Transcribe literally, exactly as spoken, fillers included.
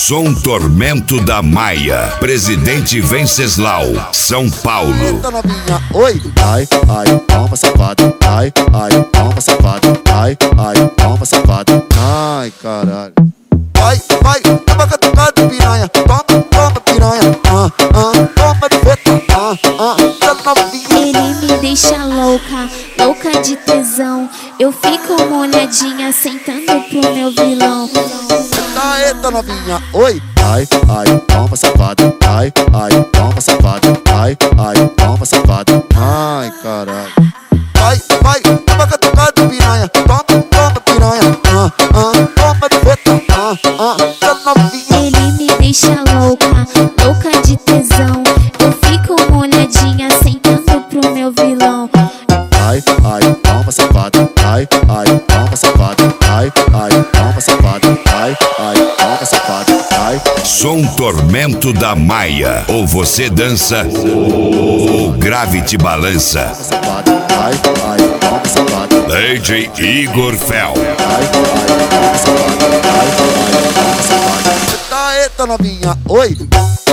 Som Tormento da Maia, Presidente Venceslau, São Paulo. Eita novinha, oi. Ai, ai, toma safada. Ai, ai, toma safada. Ai, ai, toma safada. Ai, caralho. Vai, vai, toma catucada, piranha. Toma, toma, piranha. Ah, ah, toma de feta. Ah, ah, tá novinha. Ele me deixa louca, louca de tesão. Eu fico molhadinha, sentando pro meu vilão. Eita, eita novinha, oi. Ai, ai, toma safada. Ai, ai, toma safada. Ai, ai, toma safada. Ai, caralho. Vai, vai, toma catucada, piranha. Toma, toma, piranha. Ah, ah, toma de feta. Ah, ah, tá novinha. Ele me deixa louca, louca de tesão. Eu fico molhadinha, sentando pro meu vilão. Ai, ai, toma safada. Ai, ai, toma safada. Ai, ai, toma safada. Ai, ai, toma safada. Ai. Som Tormento da Maia. Ou você dança, ou grave te balança. Safada. Ai, ai, toma safada. D J Igor Fel. Ai, ai, toma safada. Ai, ai, toma safada. Eita, eita novinha, oi.